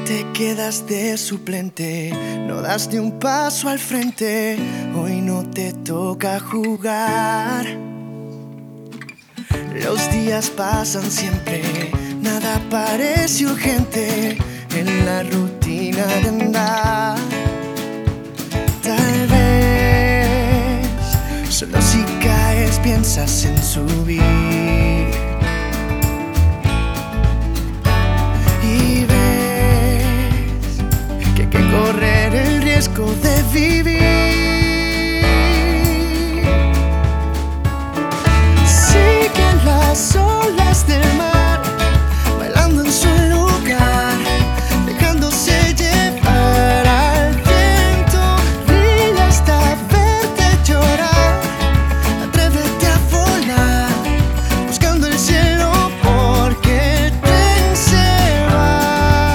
Te quedas de suplente, no das ni un paso al frente. Hoy no te toca jugar. Los días pasan siempre, nada parece urgente en la rutina de andar. Tal vez solo si caes piensas en subir y ves que hay que correr el riesgo de vivir.